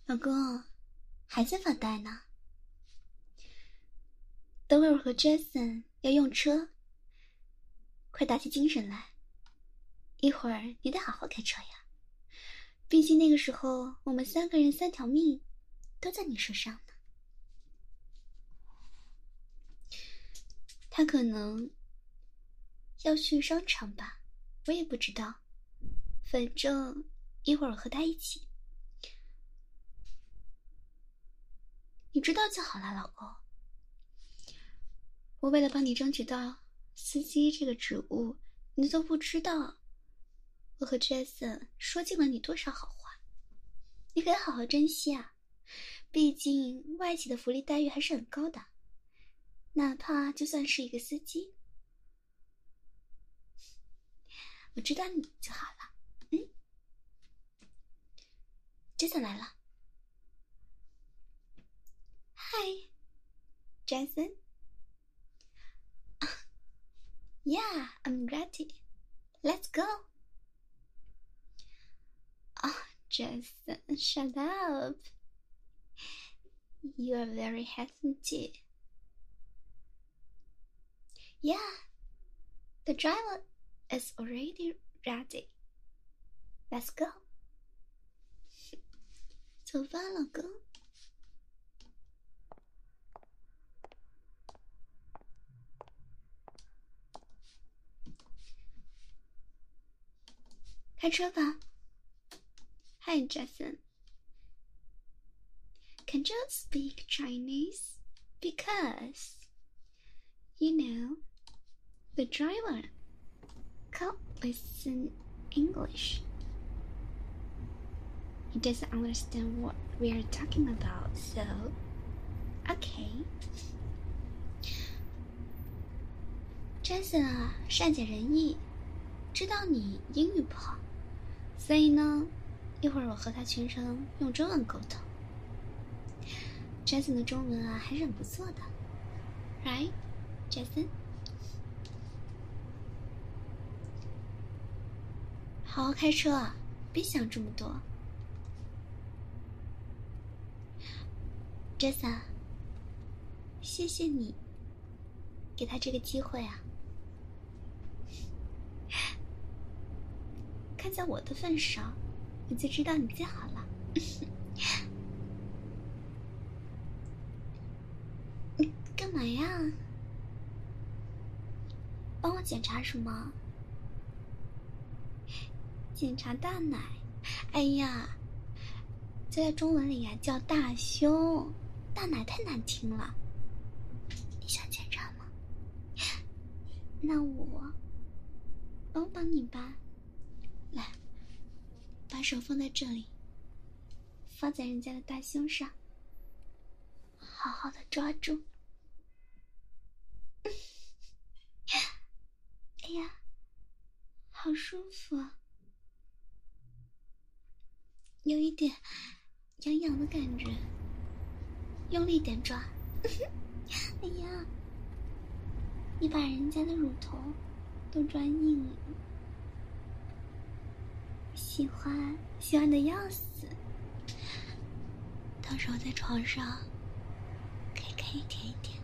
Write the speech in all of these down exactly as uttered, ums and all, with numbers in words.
老公，还在发呆呢？等会儿我和 Jason 要用车，快打起精神来。一会儿你得好好开车呀，毕竟那个时候我们三个人三条命都在你手上呢。他可能要去商场吧，我也不知道，反正一会儿我和他一起。你知道就好了，老公。我为了帮你争取到司机这个职务，你都不知道我和 Jason 说尽了你多少好话。你可以好好珍惜啊，毕竟外企的福利待遇还是很高的，哪怕就算是一个司机。我知道你就好了。嗯 Jason 来了。Hi Jason. Yeah, I'm ready. Let's go. Oh, Jason, shut up. You are very handsome too. Yeah, the driver is already ready. Let's go. 走吧，老公。开车吧。Hi, Jason. Can you speak Chinese? Because, you know, the driver can't listen English. He doesn't understand what we are talking about, so, okay. Jason 啊，善解人意，知道你英语不好，所以呢，一会儿我和他全程用中文沟通。Jason 的中文啊还是很不错的 ，right, Jason？ 好好开车啊，别想这么多。Jason， 谢谢你给他这个机会啊。看在我的份上，我就知道你最好了。你干嘛呀？帮我检查什么？检查大奶。哎呀，这在中文里呀叫大胸，大奶太难听了。你想检查吗？那我帮帮你吧。来，把手放在这里，放在人家的大胸上，好好的抓住。哎呀，好舒服啊，有一点痒痒的感觉，用力点抓。哎呀，你把人家的乳头都抓硬了，喜欢喜欢的要死。到时候在床上可以可以舔一舔。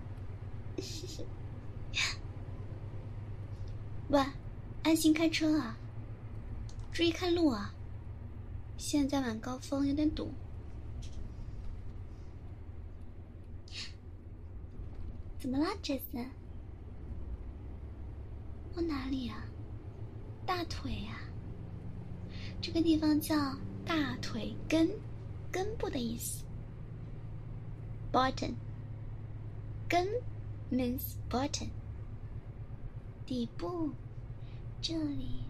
喂，安心开车啊，注意看路啊，现在晚高峰有点堵。怎么啦 Jason？ 我哪里啊？大腿啊，这个地方叫大腿根，根部的意思。Bottom， 根 means bottom， 底部，这里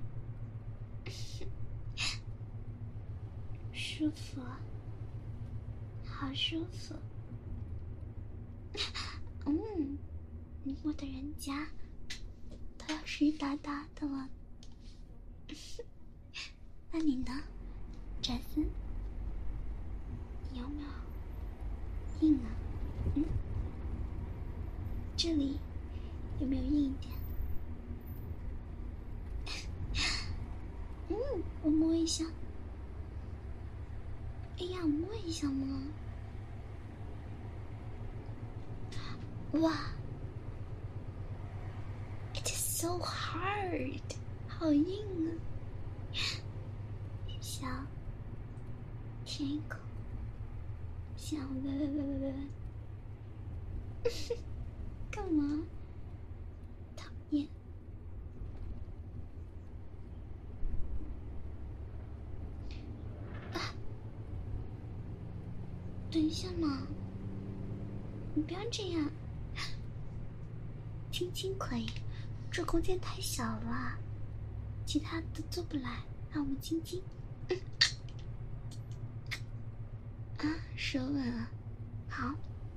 舒服，好舒服。嗯，我的人家都要湿哒哒的了。那你呢 Jason？ 有没有硬啊？嗯，这里有没有硬一点？嗯，我摸一下。哎呀， 下摸一下吗？哇 ，It is so hard， 好硬啊！想舔一口，想喂喂喂喂喂喂，干嘛？讨厌！啊，等一下嘛，你不要这样。亲亲可以，这空间太小了，其他都做不来，让我们亲亲。嗯、啊，舌吻了，好。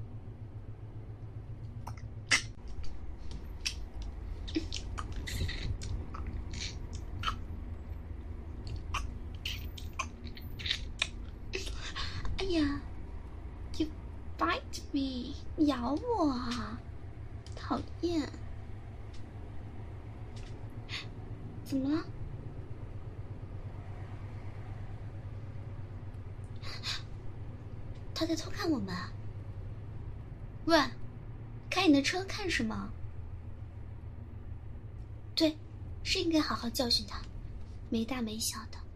哎呀 ，You bite me， 咬我啊！讨厌！怎么了？他在偷看我们。喂，开你的车看什么？对，是应该好好教训他，没大没小的。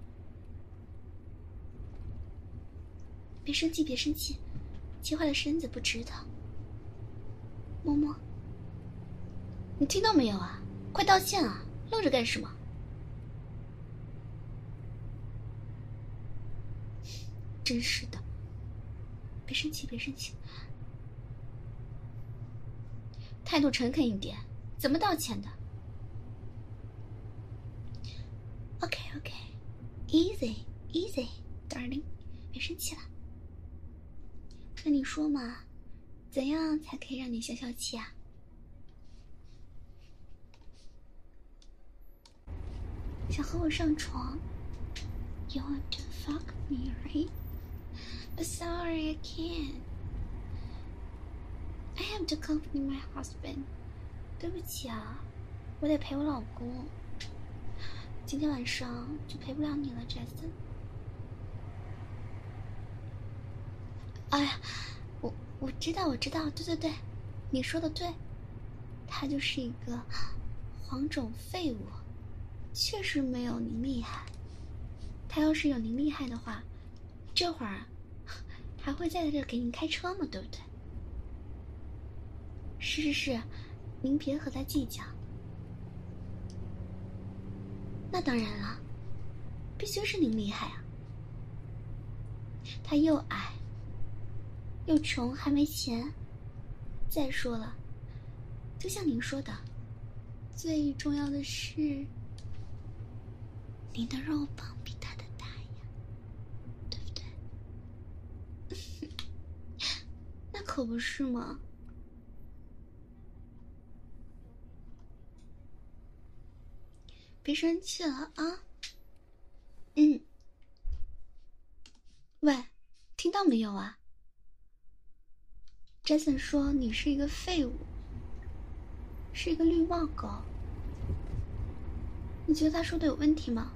别生气，别生气，气坏了身子不值得。摸摸，你听到没有啊？快道歉啊！愣着干什么？真是的，别生气，别生气，态度诚恳一点，怎么道歉的 ？OK OK，Easy Easy Darling， 别生气了。那你说嘛，怎样才可以让你消消气啊？想和我上床 ？You want to fuck me, right? But sorry, I can't. I have to accompany my husband. 对不起啊，我得陪我老公。今天晚上就陪不了你了 ，Jason。哎呀，我我知道，我知道，对对对，你说的对，他就是一个黄种废物，确实没有您厉害。他要是有您厉害的话，这会儿还会在这给您开车吗？对不对？是是是，您别和他计较。那当然了，必须是您厉害啊！他又矮，又穷，还没钱。再说了，就像您说的，最重要的是，你的肉棒比他的大呀，对不对？那可不是吗？别生气了啊！嗯，喂，听到没有啊 ？Jason 说你是一个废物，是一个绿帽狗。你觉得他说的有问题吗？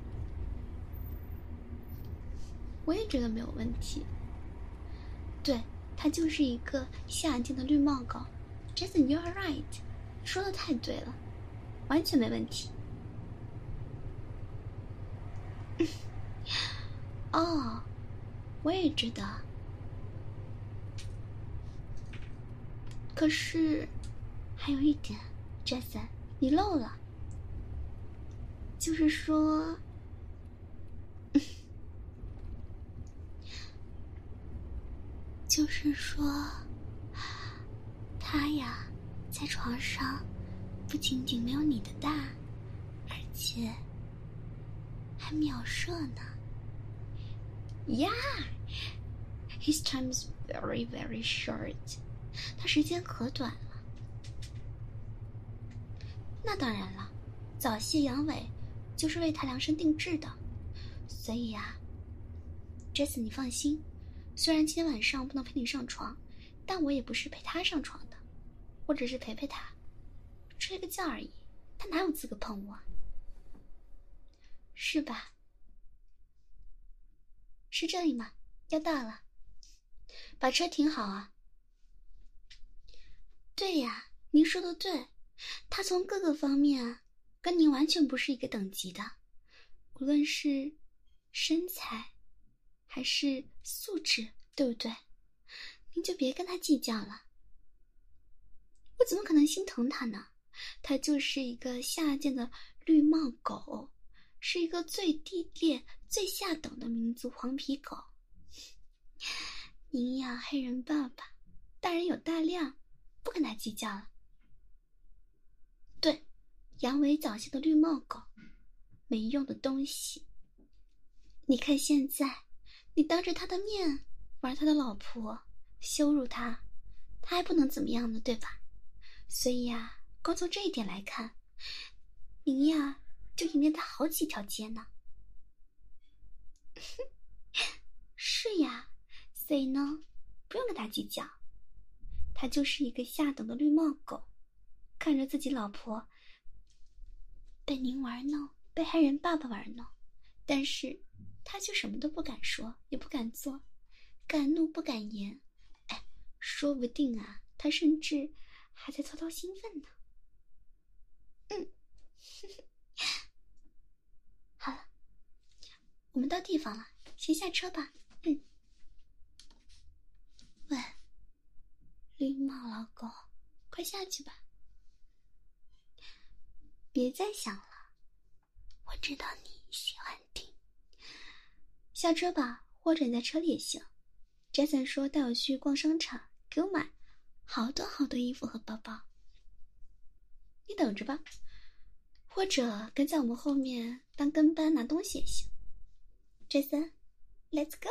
我也觉得没有问题。对，他就是一个下贱的绿帽狗。Jason, you are right， 说的太对了，完全没问题。哦，我也知道。可是，还有一点 ，Jason， 你漏了，就是说，就是说，他呀，在床上不仅仅没有你的大，而且还秒射呢。Yeah, his time is very, very short. 他时间可短了。那当然了，早泄阳痿就是为他量身定制的。所以呀 ，Jason， 你放心，虽然今天晚上不能陪你上床，但我也不是陪他上床的，我只是陪陪他，吹个觉而已。他哪有资格碰我？是吧？是这里吗要到了，把车停好啊。对呀，您说的对，他从各个方面啊，跟您完全不是一个等级的，无论是身材还是素质，对不对？您就别跟他计较了。我怎么可能心疼他呢？他就是一个下贱的绿帽狗，是一个最低劣、最下等的民族黄皮狗。您呀，黑人爸爸，大人有大量，不跟他计较了。对，阳痿早泄的绿帽狗，没用的东西。你看现在，你当着他的面玩他的老婆，羞辱他，他还不能怎么样呢，对吧？所以呀，光从这一点来看，您呀就赢了他好几条街呢。是呀，所以呢，不用跟他计较。他就是一个下等的绿帽狗，看着自己老婆被您玩弄，被黑人爸爸玩弄，但是他就什么都不敢说，也不敢做，敢怒不敢言。哎，说不定啊，他甚至还在偷偷兴奋呢。嗯，好了，我们到地方了，先下车吧。嗯。喂，绿帽老狗，快下去吧。别再想了，我知道你喜欢听。下车吧，或者你在车里也行。Jason 说带我去逛商场，给我买好多好多衣服和包包。你等着吧，或者跟在我们后面当跟班拿东西也行。Jason， let's go。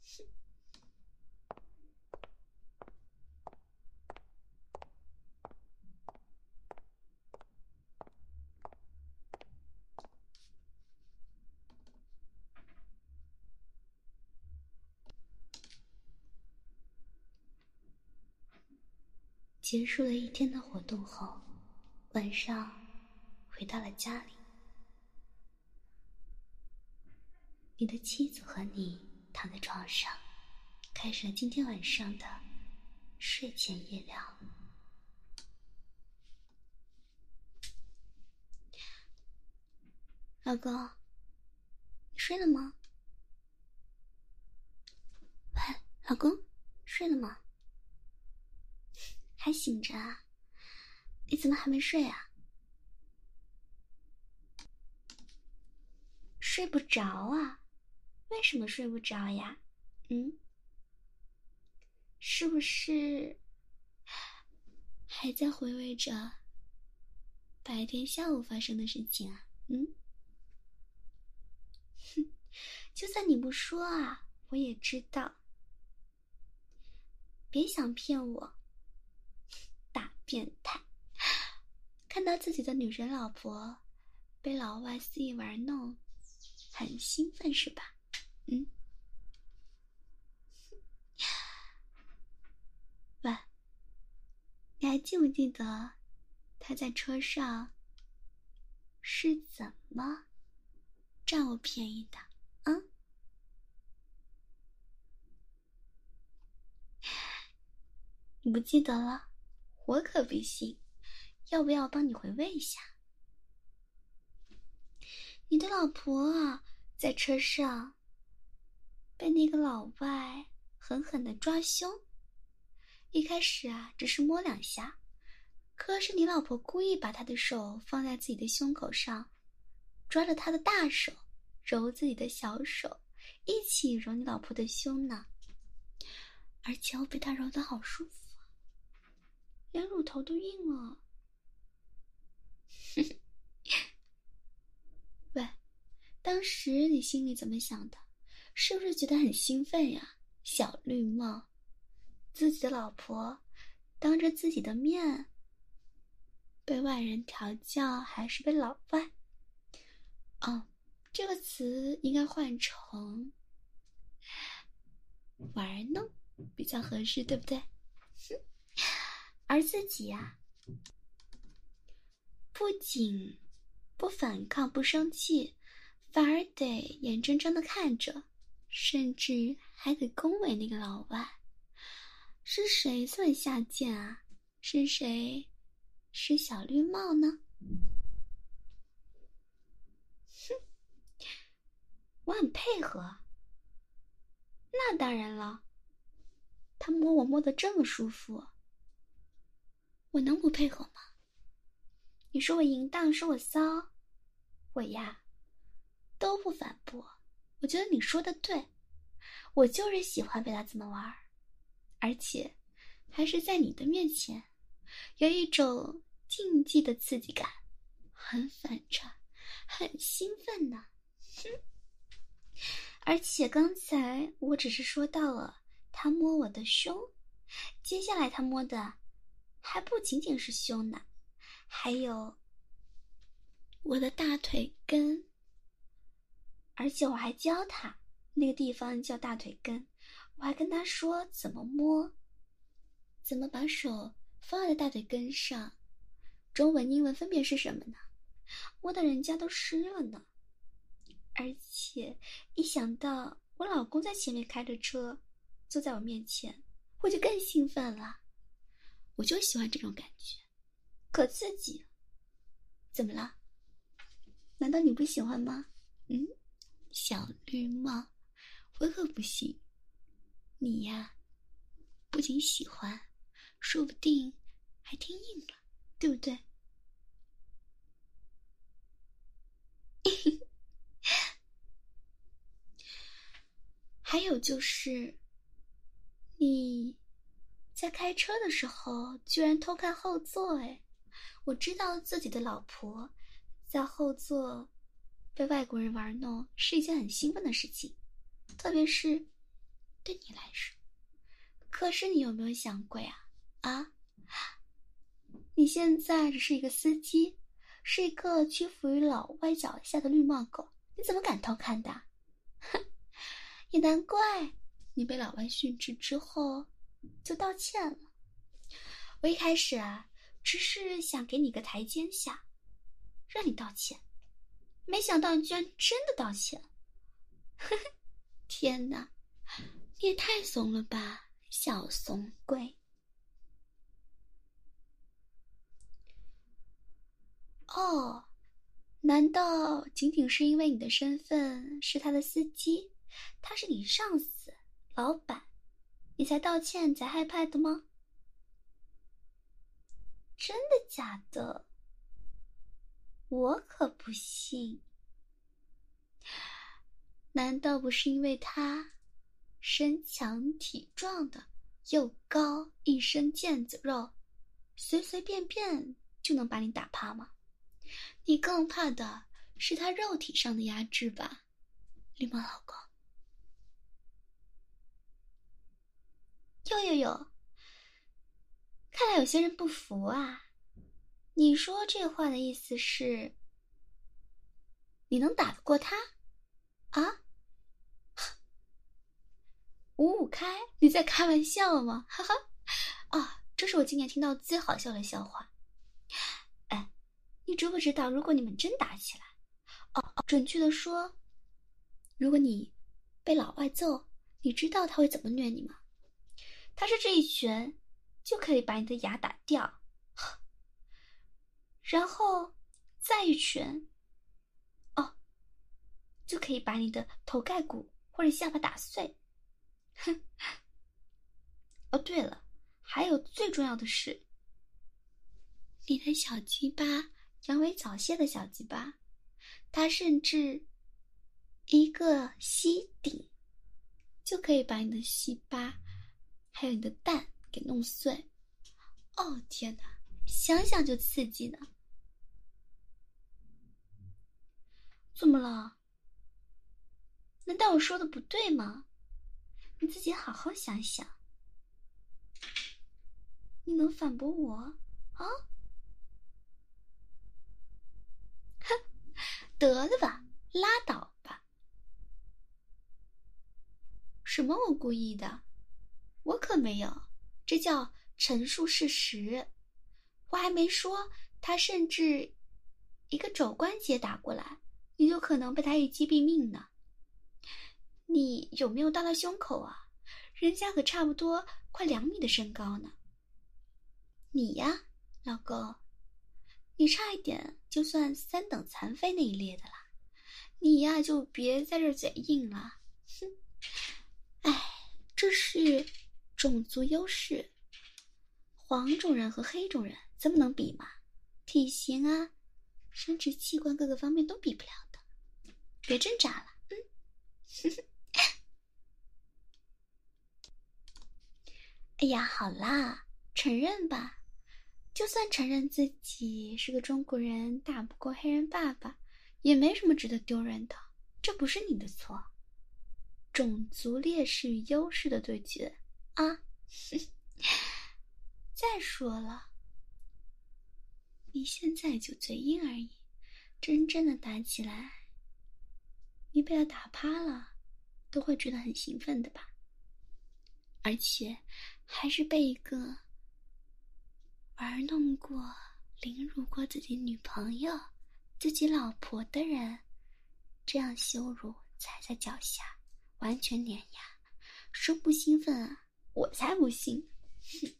结束了一天的活动后，晚上回到了家里。你的妻子和你躺在床上，开始了今天晚上的睡前夜聊。老公，你睡了吗？喂，老公，睡了吗？还醒着啊？你怎么还没睡啊？睡不着啊？为什么睡不着呀？嗯？是不是还在回味着白天下午发生的事情啊？嗯？哼，就算你不说啊，我也知道。别想骗我，大变态！看到自己的女人老婆被老外肆意玩弄，很兴奋是吧？嗯。喂，你还记不记得他在车上是怎么占我便宜的？啊？你不记得了？我可不信，要不要帮你回味一下？你的老婆啊，在车上被那个老外狠狠地抓胸。一开始啊，只是摸两下，可是你老婆故意把他的手放在自己的胸口上，抓着他的大手，揉自己的小手，一起揉你老婆的胸呢。而且我被他揉得好舒服啊，连乳头都硬了。喂，当时你心里怎么想的？是不是觉得很兴奋呀？小绿帽，自己的老婆当着自己的面被外人调教，还是被老外……哦，这个词应该换成玩弄比较合适，对不对？而自己呀、啊，不仅不反抗不生气，反而得眼睁睁地看着甚至还得恭维那个老外。是谁这么下贱啊？是谁？是小绿帽呢？哼，我很配合。那当然了，他摸我摸得这么舒服，我能不配合吗？你说我淫荡，说我骚，我呀都不反驳。我觉得你说的对，我就是喜欢被他这么玩，而且还是在你的面前，有一种禁忌的刺激感，很反差，很兴奋呢。哼！而且刚才我只是说到了他摸我的胸，接下来他摸的还不仅仅是胸呢，还有我的大腿根。而且我还教他那个地方叫大腿根，我还跟他说怎么摸，怎么把手放在大腿根上，中文英文分别是什么呢？摸的人家都湿了呢。而且一想到我老公在前面开着车坐在我面前，我就更兴奋了。我就喜欢这种感觉，可刺激。怎么了？难道你不喜欢吗？嗯，小绿帽，我可不信。你呀，不仅喜欢，说不定还听硬了，对不对？还有就是，你在开车的时候居然偷看后座。哎，我知道自己的老婆在后座被外国人玩弄是一件很兴奋的事情，特别是对你来说。可是你有没有想过呀？啊，你现在只是一个司机，是一个屈服于老外脚下的绿帽狗，你怎么敢偷看的？哼，也难怪你被老外训斥之后就道歉了。我一开始啊，只是想给你个台阶下，让你道歉，没想到你居然真的道歉。呵呵，天哪，你也太怂了吧，小怂龟。哦，难道仅仅是因为你的身份是他的司机，他是你上司、老板，你才道歉才害怕的吗？真的假的？我可不信。难道不是因为他身强体壮的，又高，一身腱子肉，随随便便就能把你打趴吗？你更怕的是他肉体上的压制吧，绿帽老公。哟哟哟，看来有些人不服啊。你说这话的意思是，你能打得过他？啊？五五开？你在开玩笑吗？哈哈！啊，这是我今年听到最好笑的笑话。哎，你知不知道，如果你们真打起来，哦，准确的说，如果你被老外揍，你知道他会怎么虐你吗？他是这一拳就可以把你的牙打掉，然后再一拳，哦，就可以把你的头盖骨或者下巴打碎。哼！哦，对了，还有最重要的是，你的小鸡巴，阳痿早泄的小鸡巴，它甚至一个吸顶就可以把你的细巴还有你的蛋给弄碎。哦天哪，想想就刺激呢。怎么了？难道我说的不对吗？你自己好好想想。你能反驳我啊？哼，得了吧，拉倒吧。什么我故意的？我可没有，这叫陈述事实。我还没说他甚至一个肘关节打过来，你就可能被他一击毙命呢。 你有没有到他胸口啊？人家可差不多快两米的身高呢。你呀，老公，你差一点就算三等残废那一列的啦。你呀，就别在这嘴硬了。哼，哎，这是种族优势，黄种人和黑种人怎么能比嘛？体型啊，生殖器官各个方面都比不了的。别挣扎了，嗯。哎呀，好啦，承认吧。就算承认自己是个中国人，打不过黑人爸爸，也没什么值得丢人的，这不是你的错。种族劣势与优势的对决啊！再说了，你现在就嘴硬而已，真正的打起来，你被他打趴了，都会觉得很兴奋的吧？而且还是被一个玩弄过、凌辱过自己女朋友、自己老婆的人这样羞辱踩在脚下，完全碾压，说不兴奋啊？我才不信！哼，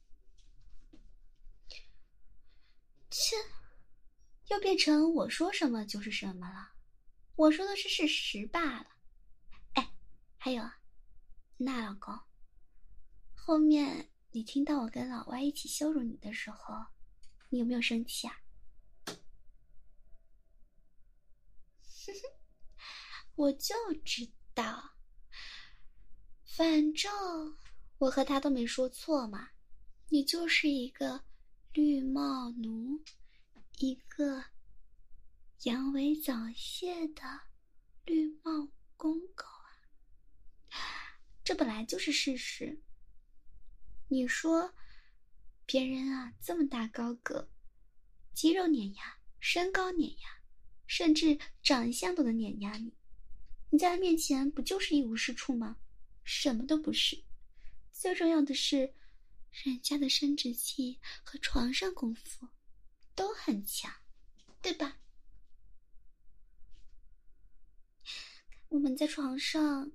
切，又变成我说什么就是什么了。我说的是事实罢了。哎，还有啊，那老公，后面你听到我跟老外一起羞辱你的时候，你有没有生气啊？我就知道，反正我和他都没说错嘛。你就是一个绿帽奴，一个阳痿早泄的绿帽公狗啊，这本来就是事实。你说别人啊这么大高个，肌肉碾压，身高碾压，甚至长相都能碾压你，你在他面前不就是一无是处吗？什么都不是。最重要的是，人家的生殖器和床上功夫都很强，对吧？我们在床上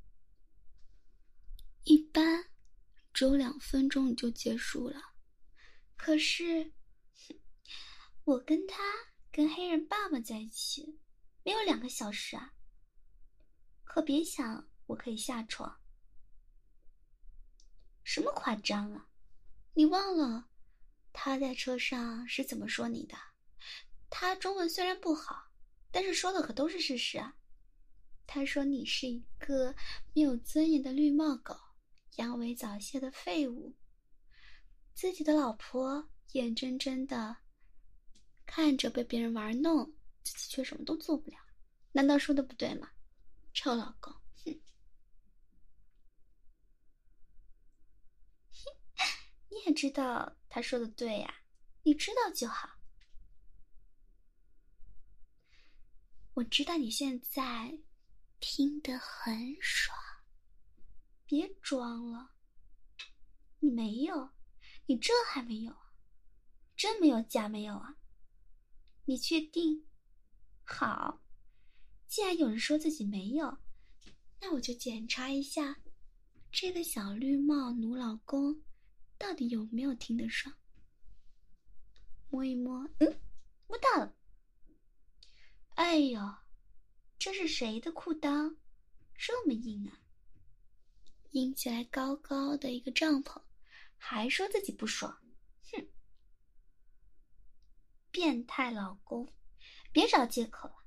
一般只有两分钟就结束了，可是我跟他跟黑人爸爸在一起没有两个小时啊，可别想我可以下床。什么夸张啊？你忘了他在车上是怎么说你的？他中文虽然不好，但是说的可都是事实啊。他说你是一个没有尊严的绿帽狗，阳痿早泄的废物，自己的老婆眼睁睁的看着被别人玩弄，自己却什么都做不了，难道说的不对吗？臭老公，哼！你也知道他说的对呀，你知道就好。我知道你现在听得很爽，别装了。你没有，你这还没有啊？真没有假没有啊？你确定？好，既然有人说自己没有，那我就检查一下这个小绿帽奴老公到底有没有听得爽。摸一摸，嗯，摸到了。哎呦，这是谁的裤裆这么硬啊？硬起来高高的一个帐篷，还说自己不爽，哼！变态老公，别找借口了。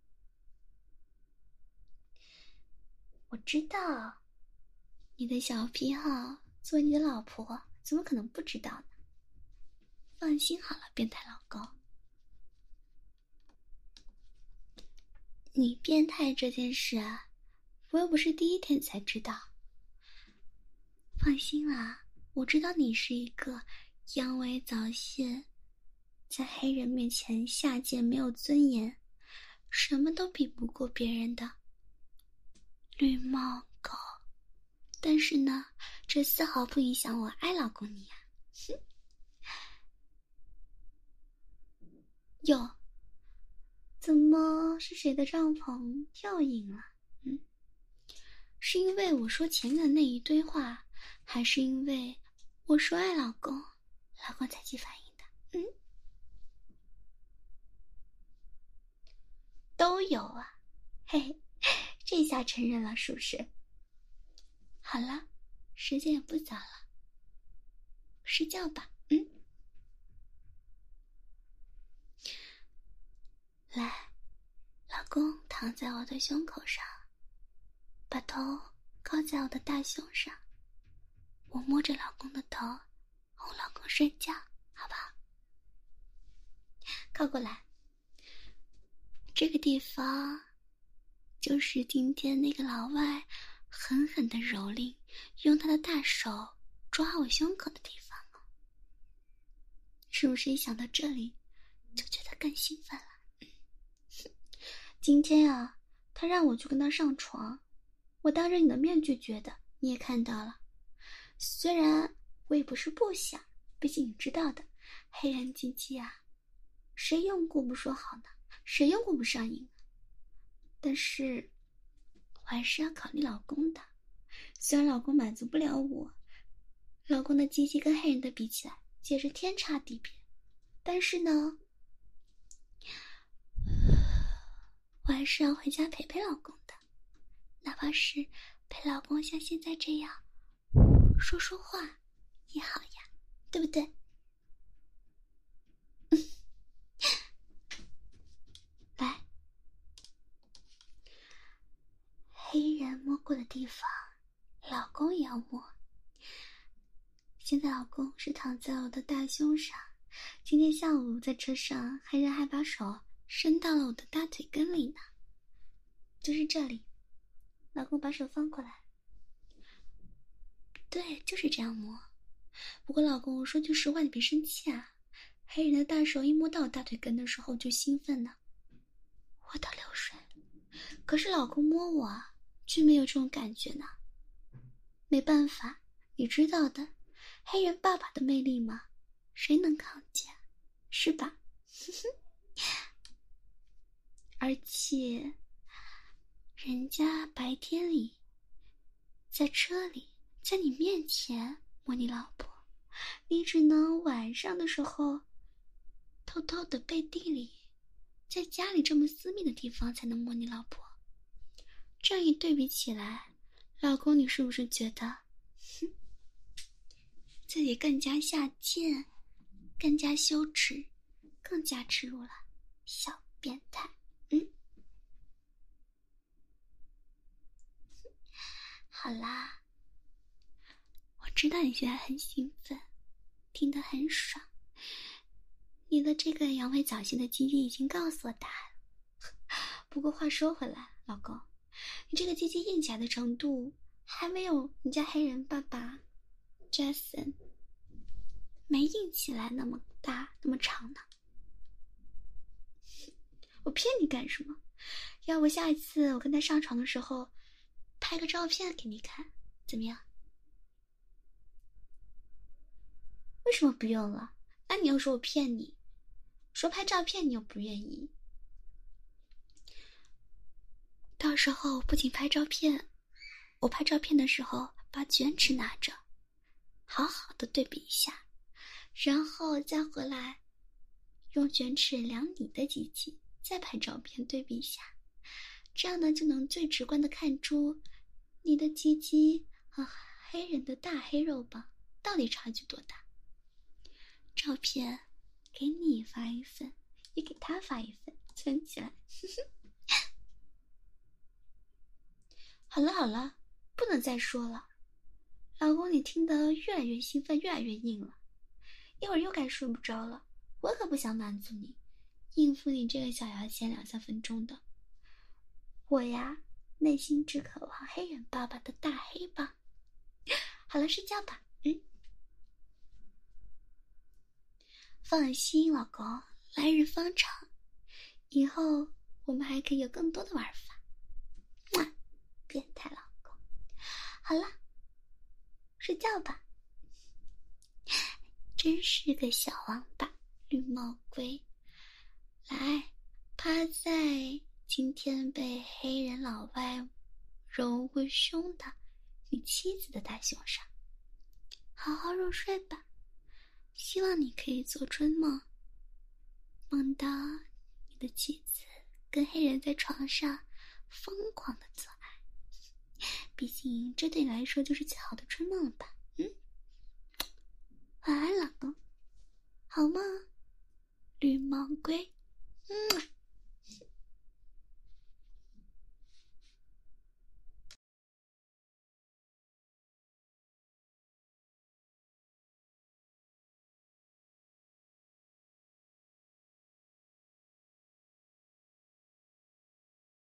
我知道你的小癖好，做你的老婆怎么可能不知道呢？放心好了，变态老公，你变态这件事啊，我又不是第一天才知道。放心啦，我知道你是一个阳痿早泄，在黑人面前下贱没有尊严，什么都比不过别人的绿帽狗。但是呢，这丝毫不影响我爱老公你呀、啊。哼！哟，怎么是谁的帐篷又赢了？嗯， 是因为我说前面的那一堆话，还是因为我说爱老公，老公才起反应的？嗯，都有啊，嘿嘿，这下承认了是不是？好了，时间也不早了，睡觉吧。嗯，来，老公躺在我的胸口上，把头靠在我的大胸上，我摸着老公的头，哄老公睡觉，好不好？靠过来，这个地方就是今天那个老外狠狠地蹂躏，用他的大手抓我胸口的地方了。是不是一想到这里就觉得更兴奋了？今天啊，他让我去跟他上床，我当着你的面拒绝的，你也看到了。虽然我也不是不想，毕竟你知道的，黑人鸡鸡啊，谁用过不说好呢？谁用过不上瘾？但是我还是要考虑老公的。虽然老公满足不了我，老公的鸡鸡跟黑人的比起来简直天差地别，但是呢，我还是要回家陪陪老公的，哪怕是陪老公像现在这样说说话也好呀，对不对？来，黑人摸过的地方，老公也要摸。现在老公是躺在我的大胸上，今天下午在车上，黑人还把手伸到了我的大腿根里呢，就是这里。老公把手放过来，对，就是这样摸。不过老公，我说句实话，你别生气啊。黑人的大手一摸到我大腿根的时候就兴奋呢，我都流水。可是老公摸我啊，却没有这种感觉呢。没办法，你知道的，黑人爸爸的魅力嘛，谁能抗见，是吧？而且人家白天里在车里在你面前摸你老婆，你只能晚上的时候偷偷的背地里在家里这么私密的地方才能摸你老婆。这样一对比起来，老公你是不是觉得哼，自己更加下贱，更加羞耻，更加耻辱了？小变态。嗯，好啦，我知道你现在很兴奋，听得很爽。你的这个阳痿早泄的基因已经告诉我答案了。不过话说回来，老公，你这个鸡鸡硬起来的程度还没有你家黑人爸爸 Jason 没硬起来那么大那么长呢。我骗你干什么？要不下一次我跟他上床的时候拍个照片给你看，怎么样？为什么不用了？那你又说我骗你，说拍照片你又不愿意。到时候不仅拍照片，我拍照片的时候把卷尺拿着，好好的对比一下，然后再回来用卷尺量你的鸡鸡，再拍照片对比一下，这样呢就能最直观的看出你的鸡鸡和黑人的大黑肉棒到底差距多大。照片给你发一份，也给他发一份，存起来。好了好了，不能再说了。老公，你听得越来越兴奋，越来越硬了，一会儿又该睡不着了。我可不想满足你，应付你这个小牙签两三分钟的。我呀，内心只渴望黑人爸爸的大黑棒。好了，睡觉吧。嗯，放心，老公，来日方长，以后我们还可以有更多的玩法。哇，变态老公。好了，睡觉吧。真是个小王八，绿帽龟。来，趴在今天被黑人老外柔或凶的你妻子的大胸上。好好入睡吧，希望你可以做春梦，梦到你的妻子跟黑人在床上疯狂的做爱。毕竟这对你来说就是最好的春梦了吧。嗯，晚安老公，好梦绿毛龟。嗯。